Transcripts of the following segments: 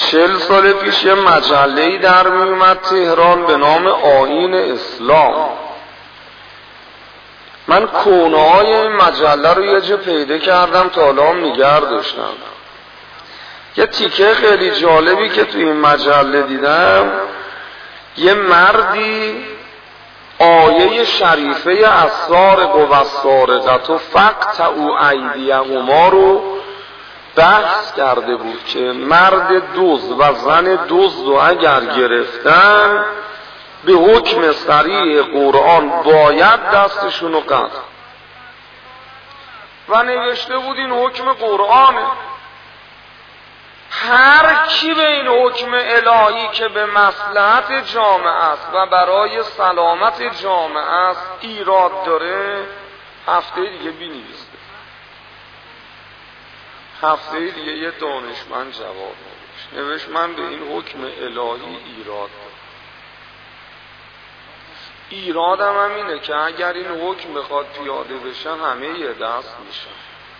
40 سال پیش یه مجله‌ای در میومد تهران به نام آیین اسلام. من کونه‌های این مجله رو یه جا پیدا کردم تا حالا نگه داشتم. یه تیکه خیلی جالبی که تو این مجله دیدم، یه مردی آیه شریفه السارق و السارقة فاقطعوا ایدیهما رو بحث کرده بود که مرد دزد و زن دزد رو اگر گرفتن به حکم صریح قرآن باید دستشون رو قطع. و نوشته بود این حکم قرآنه. هر کی به این حکم الهی که به مصلحت جامعه است و برای سلامت جامعه است ایراد داره، هفته دیگه بنویسه. هفته دیگه یه دانشمند جواب نوشت من به این حکم الهی ایراد دارم. ایرادم هم اینه که اگر این حکم بخواد پیاده بشه همه یه دست میشن.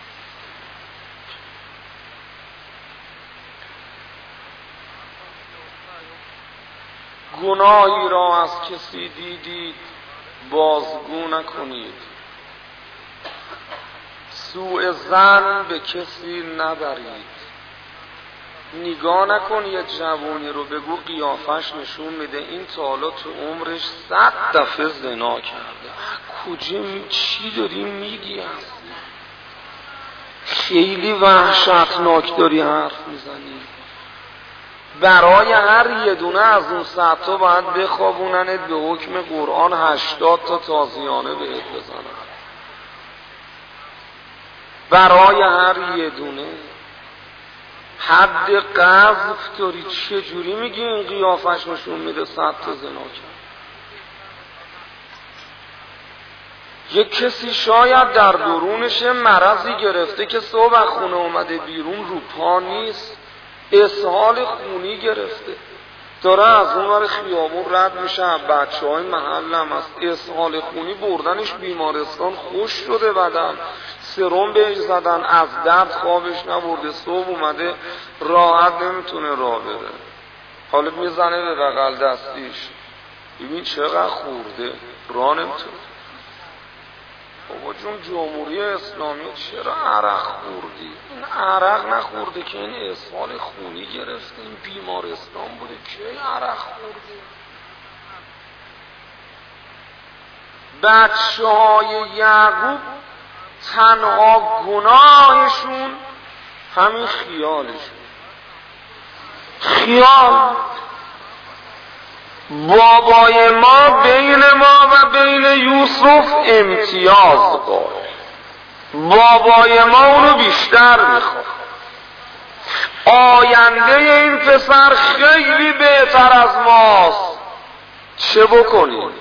گناهی را از کسی دیدید بازگو نکنید، سوء ظن به کسی نبرید. نگاه نکن یه جوانی رو بگو قیافش نشون میده این تا حالا تو عمرش 100 دفعه زنا کرده. کجا چی داری میگی هستی؟ خیلی وحشتناک داری حرف میزنی. برای هر یه دونه از اون 100 تا باید بخوابوننت به حکم قرآن 80 تا تازیانه بهت بزنن. برای هر یه دونه حد قذف داری. چجوری میگی این قیافش نشون میده 100 تا زنا کرد؟ یک کسی شاید در درونش مرضی گرفته که صبح از خونه اومده بیرون رو پا نیست، اسهال خونی گرفته، داره از اون ور خیابون رد میشه، بچه‌های محل هم از اسهال خونی بردنش بیمارستان، خوش شده بدن، سرم بهش زدن، از درد خوابش نبرده، صبح اومده راحت نمیتونه راه بره، حالا میزنه به بغل دستیش، ببین چقدر خورده راه نمیتونه. بابا جون جمهوری اسلامی چرا عرق خوردی؟ این عرق نخورده که این اسهال خونی گرفته، این بیمارستان بوده که عرق خوردی. بچه‌های یعقوب تنها گناهشون همین خیالشون. خیال بابای ما بین ما و بین یوسف امتیاز داره. بابای ما اونو بیشتر میخواد. آینده این پسر خیلی بهتر از ماست. چه بکنیم؟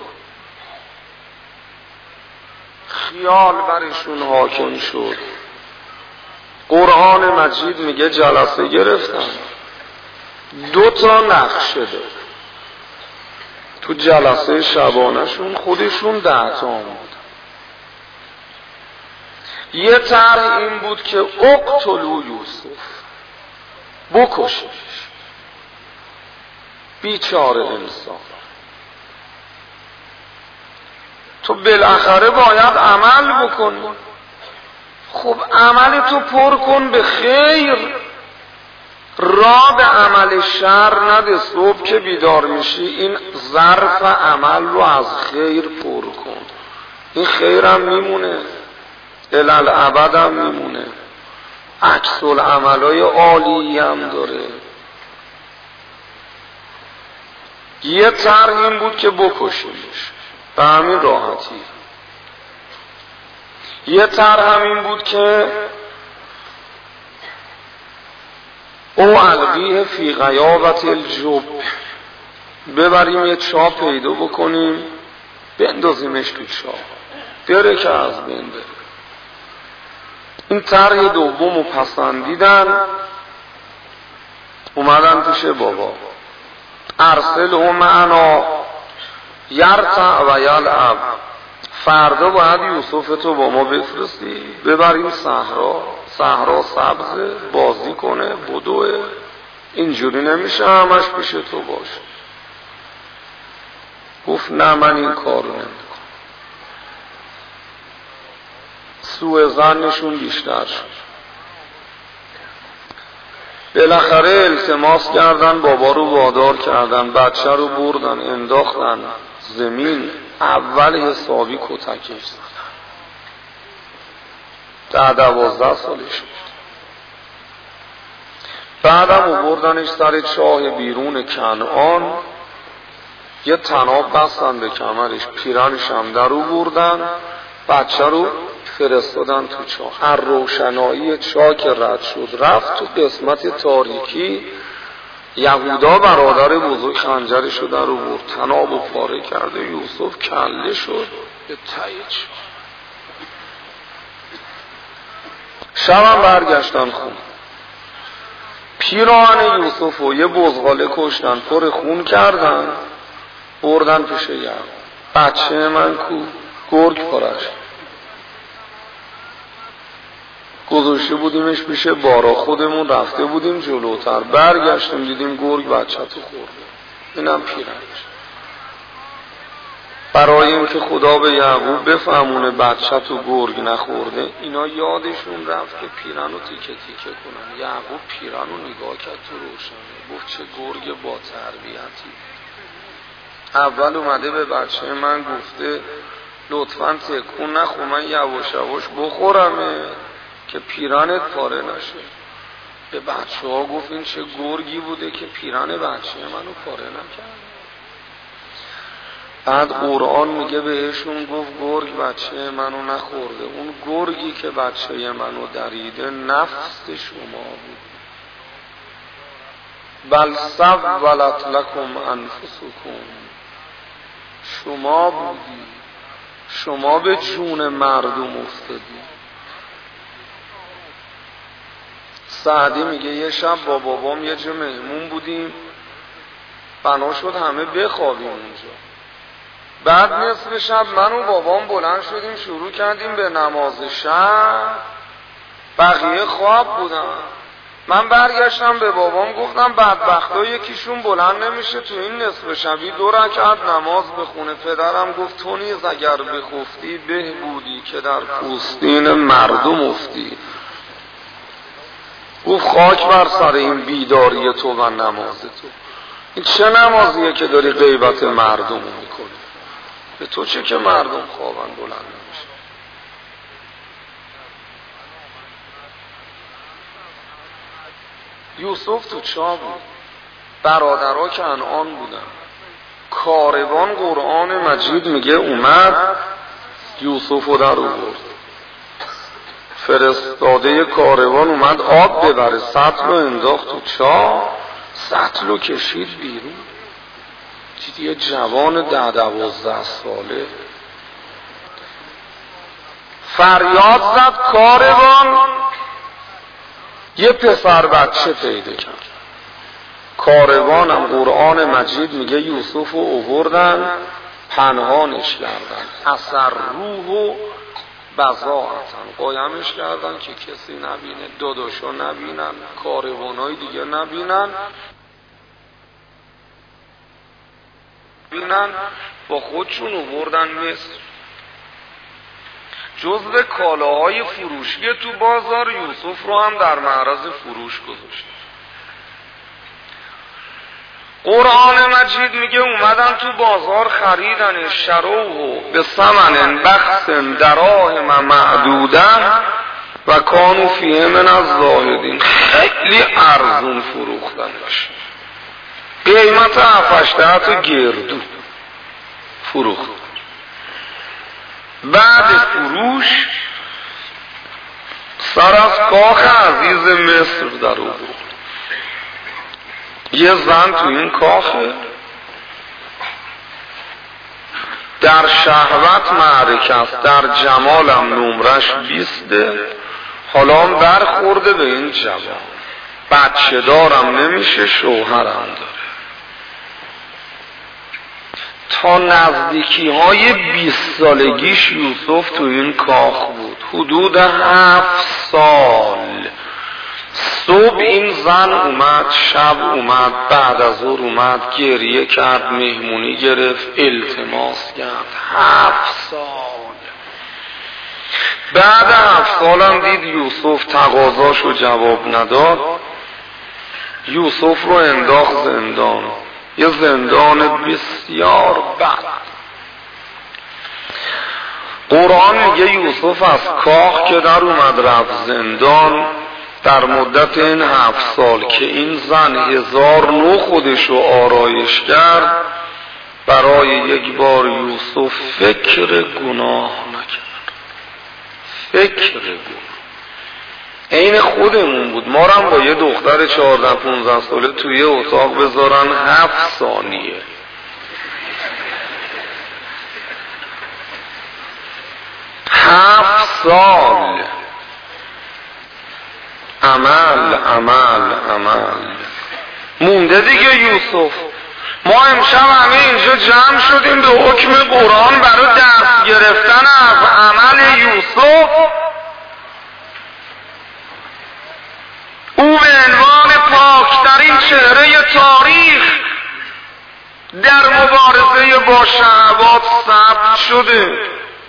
خیال برشون حاکم شد. قرآن مجید میگه جلسه گرفتن، 2 تا نقشه داد. تو جلسه شبانهشون خودشون 10 تا آمد. یه طرح این بود که اقتلوا یوسف، بکشش، بیچاره انسان، تو بالاخره باید عمل بکنی. خب عمل تو پر کن به خیر، راه به عمل شر نده. صبح که بیدار میشی این ظرف عمل رو از خیر پر کن، این خیرم میمونه، الالعبد هم میمونه، عکس العملای عالی هم داره. یه طرح این بود که بکشیمش به همین راحتی. یه طرح هم این بود که او القیه فی غیابت الجب، ببریم یه چاه پیدا بکنیم بندازیمش تو چاه بره که از بین بره. این طرح دومو پسندیدن، اومدن پیش بابا، ارسله معنا یرتع و یلعب، فردا باید یوسف تو با ما بفرستی، ببریم صحرا، صحرا سبزه، بازی کنه، بدوه، اینجوری نمیشه همش پیش تو باشه. گفت نه من این کار رو نمیکنم. سوء ظنشون بیشتر شد. بالاخره التماس کردن، بابا رو وادار کردن، بچه رو بردن انداختن زمین. اول حسابی کتکش زدن. 12 سالش بود. بعدم بردنش سر چاه بیرون کنعان، یه طناب بستن به کمرش، پیرنش هم در رو بردن، بچه رو فرستادن تو چاه. هر روشنایی چاه که رد شد رفت تو قسمت تاریکی. یهودا برادر بزرگ خنجرش رو در رو برد، طناب رو پاره کرده. یوسف کله شد به تایید شد. شبم برگشتن خون. پیراهن یوسف رو یه بزغاله کشتن، پر خون کردن، بردن پیش یعقوب. بچه من کو؟ گرگ پارش گذاشته بودیمش پیش بارا، خودمون رفته بودیم جلوتر، برگشتیم دیدیم گرگ بچه تو خورده. اینم پیرنش. برای اینکه خدا به یعقوب بفهمونه بچه تو گرگ نخورده، اینا یادشون رفت که پیرن رو تیکه تیکه کنن. یعقوب پیرن رو نگاه کرد تو روشنه، گفت چه گرگ با تربیتی. اول اومده به بچه من گفته لطفاً تکون نخور، من یواش یواش بخورمه که پیرنت پاره نشه. به بچه ها گفت این چه گرگی بوده که پیرن بچه منو پاره نکرد. بعد قرآن میگه بهشون گفت گرگ بچه منو نخورده، اون گرگی که بچه منو دریده نفس شما بود. بل سولت لکم انفسکم، شما بودی، شما به جون مردم افتادی. سعدی میگه یه شب با بابام یه جا مهمون بودیم، بنا شد همه بخوابیم اونجا. بعد نصف شب من و بابام بلند شدیم شروع کردیم به نماز شب، بقیه خواب بودن. من برگشتم به بابام گفتم بدبختا یکیشون بلند نمیشه تو این نصف شبی 2 رکعت نماز بخونه. پدرم گفت تو نیز اگر بخفتی به بودی که در پوستین مردم افتی. گفت خاک بر سر این بیداری تو و نماز تو. این چه نمازیه که داری غیبت مردم میکنی؟ به تو چه که مردم خوابن بلند نمیشه؟ یوسف تو چاه بود، برادرها کنعان بودن. کاروان قرآن مجید میگه اومد یوسف رو در آورد. فرستاده کاروان اومد آب ببره، سطل رو انداخت تو چاه، سطل رو کشید بیرون. یه جوان 10-12 ساله فریاد زد، کاروان یه پسر بچه پیدا کرد. کاروانم قرآن مجید میگه یوسف رو آوردن پنهانش کردن، اثر روح و بضاعتن، قایمش کردن که کسی نبینه، داداشا نبینن، کاروانای دیگه نبینن، با خودشون آوردن مصر. جزو کالاهای فروشی تو بازار یوسف رو هم در معرض فروش گذاشت. قرآن مجید میگه اومدن تو بازار خریدن، شروه به ثمن بخس دراهم معدودن و کانوا فیه من الزاهدین. خیلی ارزون فروختنش، قیمت 7-8 گردو فروخت. بعد فروش سر از کاخ عزیز مصر در آورد. یه زن تو این کاخه، در شهوت معرکه است، در جمالم نمرش 20، حالا هم برخورده به این جوان، بچه دارم نمیشه، شوهرم داره. تا نزدیکی های 20 سالگیش یوسف تو این کاخ بود، حدود 7 سال صبح این زن اومد، شب اومد، بعد از ظهر اومد، گریه کرد، مهمونی گرفت، التماس کرد. 7 سال. بعد 7 سالم دید یوسف تقاضاشو جواب نداد، یوسف رو انداخت زندان، یه زندان بسیار بد. قرآن میگه یوسف از کاخ که در اومد رفت زندان، در مدت این 7 سال که این زن 1000 نوع خودشو آرایش کرد، برای یک بار یوسف فکر گناه نکرد. فکر گناه عین خودمون بود. ما هم با یه دختر 14-15 ساله توی اتاق بذارن 7 ثانیه 7 سال عمل مونده دیگه یوسف. ما امشب همه اینجا جمع شدیم به حکم قرآن برای دست گرفتن از عمل یوسف. او به عنوان پاکترین چهره تاریخ در مبارزه با شهوات ثبت شده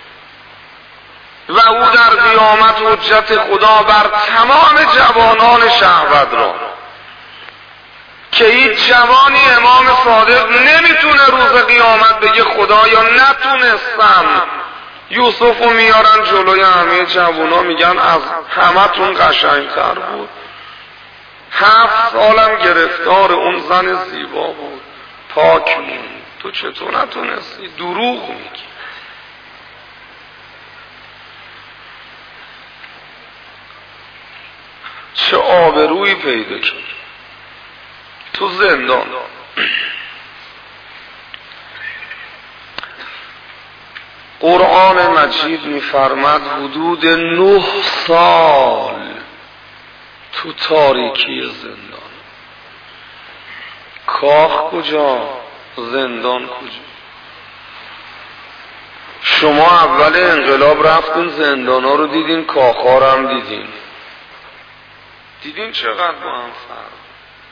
و او در قیامت حجت خدا بر تمام جوانان شهوت را، که هیچ جوانی امام صادق نمیتونه روز قیامت بگه خدایا نتونستم. یوسف رو میارن جلوی همه جوانا، میگن از همتون قشنگتر بود. 7 سالم گرفتار اون زن زیبا بود، پاک موند. تو چطور نتونستی؟ دروغ میگی. چه آبرویی پیدا کرد تو زندان. قرآن مجید میفرماد حدود 9 سال تو تاریکی زندان. کاخ کجا؟ زندان کجا؟ شما اول انقلاب رفتین زندان ها رو دیدین، کاخ ها رو هم دیدین چقدر با هم فرق.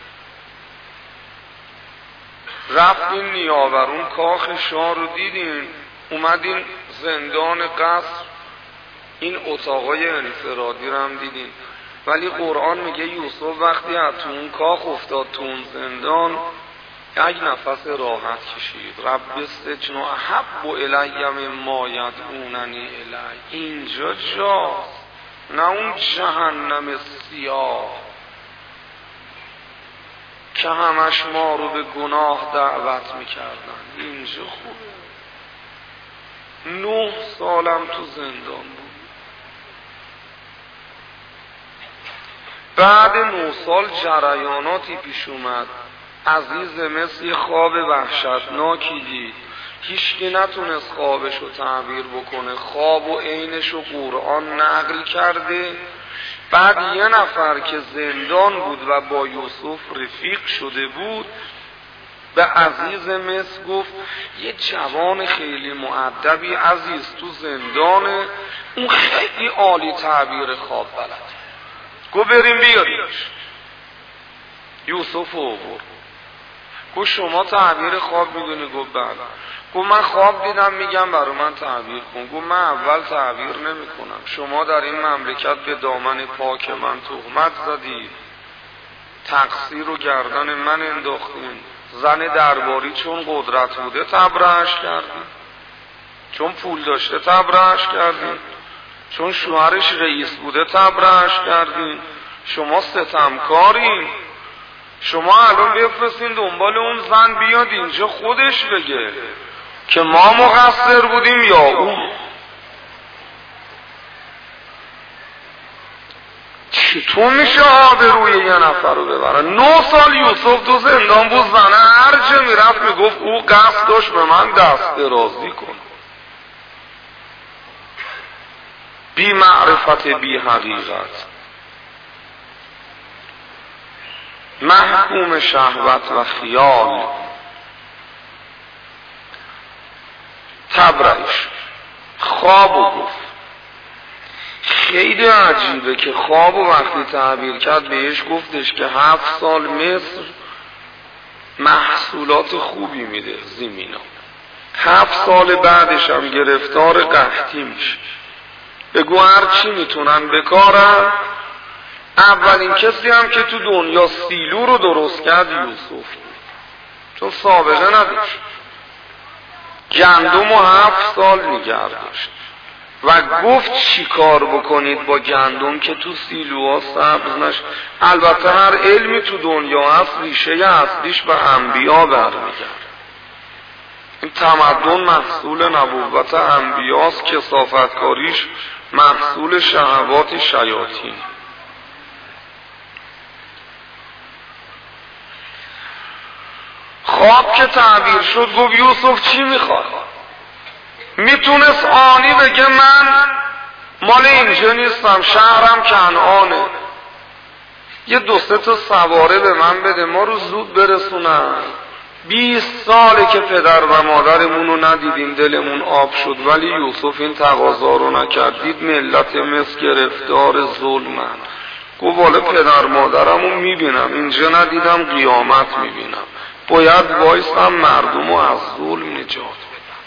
رفتین نیاورون کاخ شاه رو دیدین، اومدین زندان قصر این اتاقای انفرادی رو هم دیدین. ولی قرآن میگه یوسف وقتی از تو اون کاخ افتاد تو اون زندان، یک نفس راحت کشید. رب السجن احب الی مما یدعوننی الیه. اینجا جاست، نه اون جهنم سیاه که همش ما رو به گناه دعوت میکردن. اینجا خوبه. 9 سالم تو زندان بود. بعد 9 سال جریاناتی پیش اومد. عزیز مثل خواب وحشتناکی دید، هیچکی نتونست خوابشو تعبیر بکنه. خواب و عینشو قرآن نقل کرده. بعد یه نفر که زندان بود و با یوسف رفیق شده بود به عزیز مصر گفت یه جوان خیلی مؤدبی عزیز تو زندانه، اون خیلی عالی تعبیر خواب بلد. گفت بریم بیاریمش. یوسف آورد. گفت شما تعبیر خواب میدونی؟ گفت بله. گفت من خواب دیدم میگم برای من تعبیر کن. گفت من اول تعبیر نمی کنم. شما در این مملکت به دامن پاک من تهمت زدید، تقصیر رو گردن من انداختین. زن درباری چون قدرت بوده تبرئه‌اش کردین، چون پول داشته تبرئه‌اش کردین، چون شوهرش رئیس بوده تبرئه‌اش کردین. شما ستمکارین. شما الان بفرستین دنبال اون زن بیاد اینجا خودش بگه که ما مقصر بودیم یا اون. چطور میشه آبروی یه نفر رو ببرن؟ 9 سال یوسف تو زندان بود. زنه هر جا میرفت میگفت او قصد داشت به من دست درازی کن. بی معرفت بی حقیقت، محکوم شهوت و خیال. تبرئه‌اش خوابو گفت. خیلی عجیبه که خواب و وقتی تعبیر کرد بهش گفتش که 7 سال مصر محصولات خوبی میده زمینا، 7 سال بعدش هم گرفتار قحطی میشه. بگو هرچی میتونن بکارن. اولین کسی هم که تو دنیا سیلو رو درست کرد یوسف بود، چون سابقه نداشت. گندم 7 سال نگه داشت و گفت چی کار بکنید با گندم که تو سیلوها سبز نشه. البته هر علمی تو دنیا هست ریشه اصلیش به انبیا برمیگرده. این تمدن محصول نبوت انبیاست، کثافتکاریش محصول شهوات شیاطین. خواب که تعبیر شد گفت یوسف چی میخواد؟ میتونست آنی بگه من مال اینجا نیستم، شهرم کنعانه، یه 2-3 تا سواره به من بده ما رو زود برسونن. 20 ساله که پدر و مادرمون رو ندیدیم دلمون آب شد، ولی یوسف این تقاضا رو نکرد. دید ملت مصر گرفتار ظلمن، گفت والا پدر مادرم رو میبینم اینجا ندیدم قیامت میبینم، باید وایسم مردم رو از ظلم نجات بدم.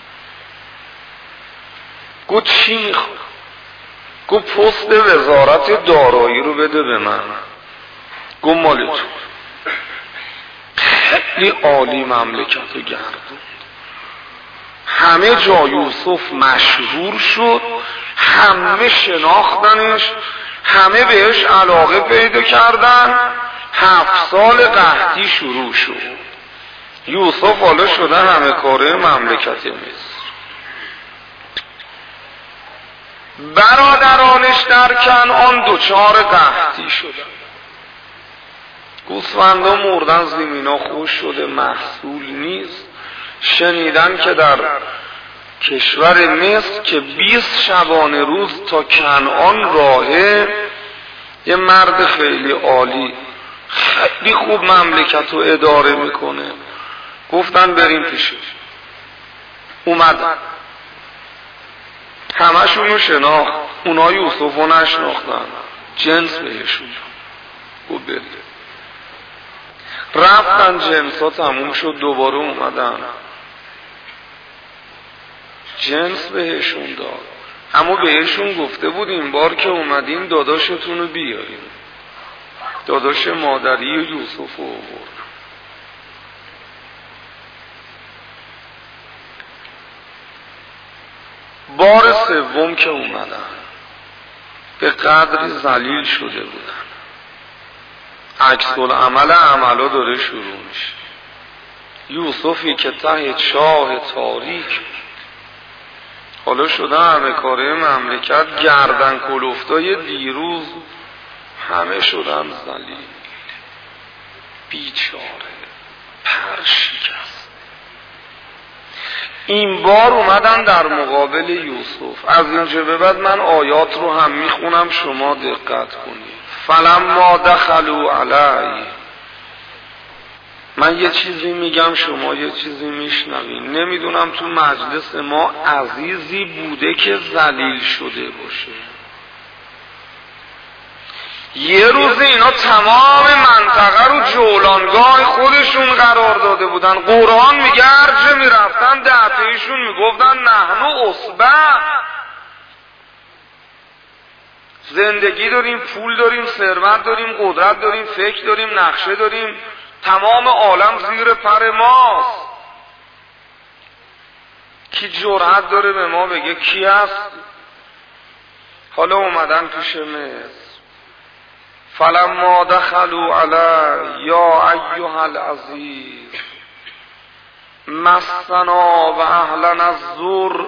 گفت چی میخواد؟ گفت پست وزارت دارایی رو بده به من. گفت مال تو. خیلی عالی مملکت رو گردوند، همه جا یوسف مشهور شد، همه شناختنش، همه بهش علاقه پیدا کردن. 7 سال قحطی شروع شد. یوسف حالا شده همه کاره مملکت مصر. برادرانش در کنعان دچار قحطی شدن، گوسفندا مردن، زمینا خوش شده، محصول نیست. شنیدن که در کشور مصر که 20 شبانه روز تا کنعان راهه، یه مرد خیلی عالی خیلی خوب مملکت رو اداره میکنه. گفتن بریم پیشش. اومدن، همشونو شناخت، اونا یوسف رو نشناختن، جنس بهشون گفت بریم. رفتن، جنس ها تموم شد، دوباره اومدن، جنس بهشون داد. اما بهشون گفته بود این بار که اومدین داداشتون رو بیاریم. داداش مادری و یوسف رو آورد. بار سوم که اومدن به قدری ذلیل شده بودن، عکس العمل عملا داره شروع میشه. یوسفی که ته چاه تاریک حالا شده همه کاره مملکت گردن کلفتای دیروز، همه شدن ذلیل، بیچاره، پر شکست. این بار اومدن در مقابل یوسف. از اینجا به بعد من آیات رو هم میخونم، شما دقت کنید. فلما دخلوا علی، من یه چیزی میگم شما یه چیزی میشنوین. نمیدونم تو مجلس ما عزیزی بوده که ذلیل شده باشه. یه روز اینا تمام منطقه رو جولانگاه خودشون قرار داده بودن. قرآن میگه هرچه میرفتن دهتهشون میگفتن نحن اصبع، زندگی داریم، پول داریم، ثروت داریم، قدرت داریم، فکر داریم، نقشه داریم، تمام عالم زیر پر ماست. کی جرأت داره به ما بگه کی هست؟ حالا اومدن پیش مصر. فلما دخلوا علی یا ایها العزیز مسنا و اهلنا الضر،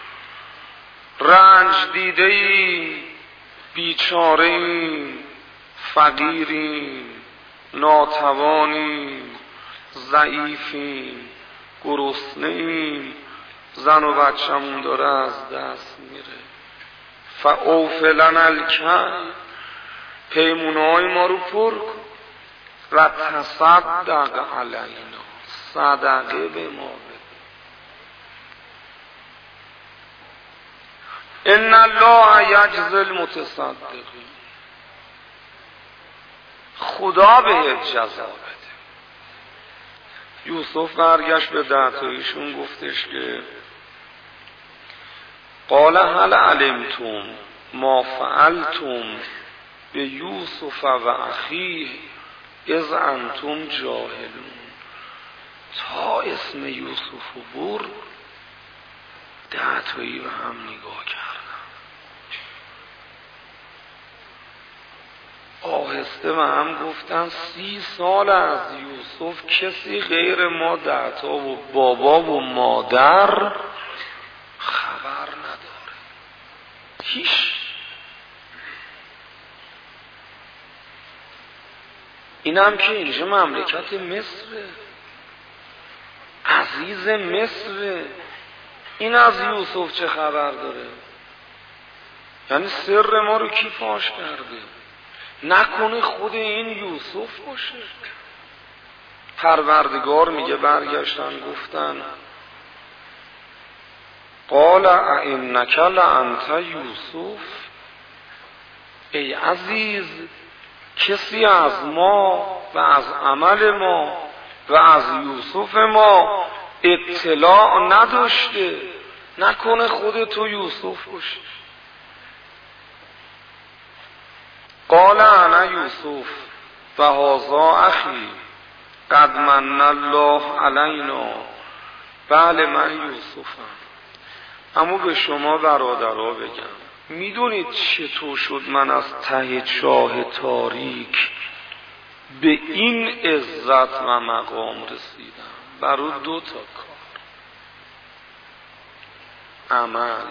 رنج دیده ای، بیچاره ایم، فقیریم، ناتوانیم، ضعیفیم، گرسنه‌ایم، زن و بچه‌مون داره از دست میره. فاوف لنا الکیل، پیمونه‌های ما رو پر کن. و تصدق علینا، صدقه به ما بده. ان الله یجزی المتصدقین، خدا بهت جزا بده. یوسف برگشت به دعوایشون گفتش که قال هل علمتم ما فعلتم به یوسف و اخیه اذ انتم جاهلون. تا اسم یوسف رو برد دعوایی به هم نگاه کردن، آهسته و هم گفتن 30 سال از یوسف کسی غیر ما دعوا و بابا و مادر خبر نداره، هیچ. اینم که اینجا مملکت مصره، عزیز مصره، این از یوسف چه خبر داره؟ یعنی سر ما رو کی فاش کرده؟ نکنه خود این یوسف باشه؟ پروردگار میگه برگشتن گفتن قال ائنک لانت یوسف، ای عزیز کسی از ما و از عمل ما و از یوسف ما اطلاع نداشته، نکنه خود تو یوسف باشی. قال انا یوسف و هذا اخی قد من الله علینا، بله من یوسفم. اما به شما برادرها بگم، میدونید چطور شد من از ته چاه تاریک به این عزت و مقام رسیدم؟ برای 2 تا کار: عمل.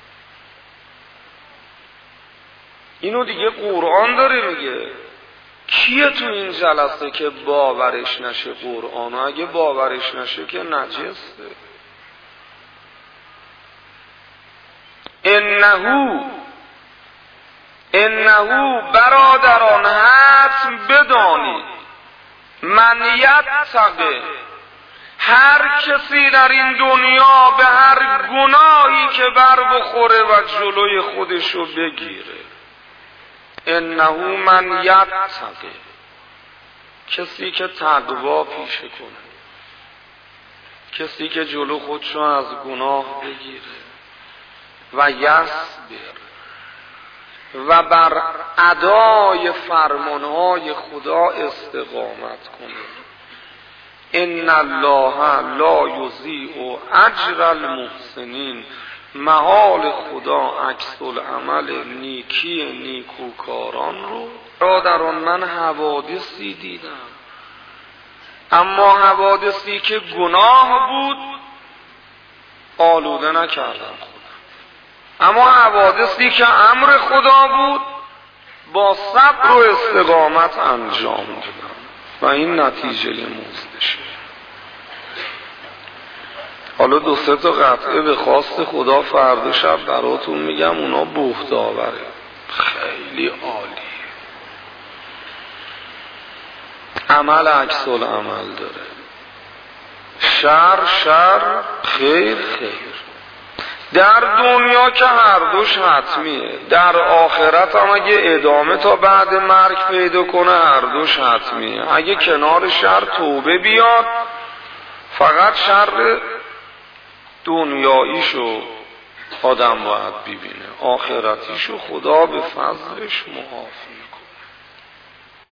اینو دیگه قرآن داره میگه. کیه تو این جلسه که باورش نشه قرآن؟ اگه باورش نشه که نجسته. انهو برادران حتم بدانید، من یتقی، هر کسی در این دنیا به هر گناهی که بر بخوره و جلوی خودشو بگیره، انهو من یتقی، کسی که تقوا پیشه کنه، کسی که جلو خودشو از گناه بگیره و یصبر و بر ادای فرمانهای خدا استقامت کنه. ان الله لا یضیع اجر المحسنین، محال خدا عکس العمل نیکی نیکوکاران رو. برادران من حوادثی دیدم، اما حوادثی که گناه بود آلوده نکردم خودم، اما حوادثی که امر خدا بود با صبر و استقامت انجام دادم و این نتیجه مزدشه. حالا 2-3 تا قطعه به خواست خدا فردا شب براتون میگم، اونا بهت آوره، خیلی عالی. عمل عکس العمل داره، شر خیر خیر. در دنیا که هر دوش حتمیه، در آخرت هم اگه ادامه تا بعد مرگ پیدا کنه هر دوش حتمیه. اگه کنار شر توبه بیاد، فقط شر دنیاییشو آدم باید ببینه، آخرتیشو خدا به فضلش معاف.